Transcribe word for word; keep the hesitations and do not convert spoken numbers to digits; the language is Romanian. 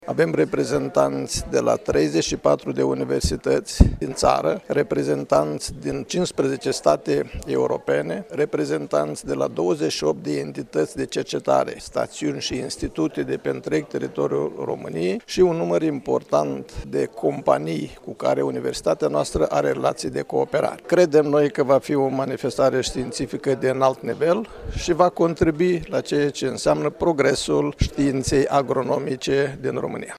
Avem reprezentanți de la treizeci și patru de universități din țară, reprezentanți din cincisprezece state europene, reprezentanți de la douăzeci și opt de entități de cercetare, stațiuni și institute de pe întreg teritoriul României și un număr important de companii cu care universitatea noastră are relații de cooperare. Credem noi că va fi o manifestare științifică de înalt nivel și va contribui la ceea ce înseamnă progresul științei agronomice din România.